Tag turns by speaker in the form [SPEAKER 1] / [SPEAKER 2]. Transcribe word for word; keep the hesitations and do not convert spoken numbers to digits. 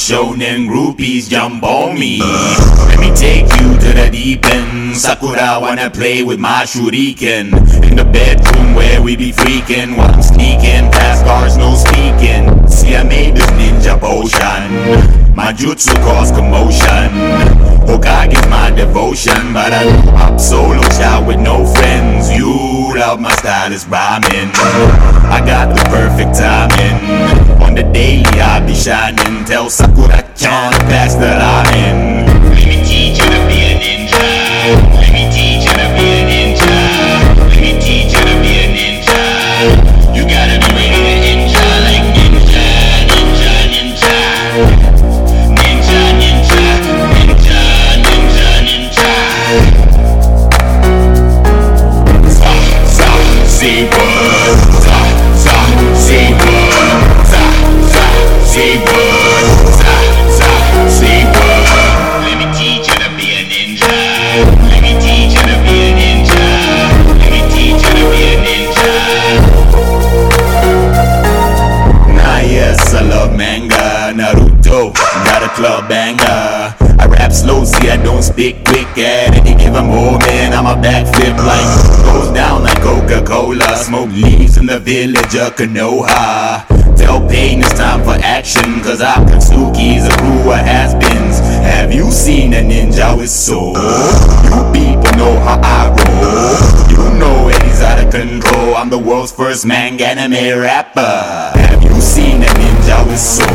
[SPEAKER 1] shonen groupies jump on me. Let me take you to the deep end. Sakura wanna play with my shuriken. In the bedroom where we be freaking while I'm sneaking past cars, no speaking. See, I made this ninja potion. My jutsu cause commotion. Hokage's my devotion, but I grew up solo child with no friends. You love my style is rhyming. I got the perfect timing. On the daily I be shining. Tell Sakura-chan to pass the ramen. Let me teach you to be a ninja. Let me teach you to be a ninja. Let me teach you to be a ninja. You gotta be ready to ninja like ninja, ninja, ninja. Ninja, ninja, ninja, ninja, ninja. Za, za, say what? Za, za, say what? Za, za, say what? Za, za, say what? Let me teach you to be a ninja. Let me teach you to be a ninja. Let me teach you to be a ninja. Nah, yes, I love manga. Naruto, got a club banger. I rap slow, see I don't speak quick. At any given moment, I'm a backflip like goes down like Coca-Cola. Smoke leaves in the village of Konoha. Tell Pain it's time for action, cause Akatsuki's a crew of has-beens. Have you seen a ninja with soul? You people know how I roll. You know Eddie's out of control. I'm the world's first manga anime rapper. Have you seen a ninja with soul?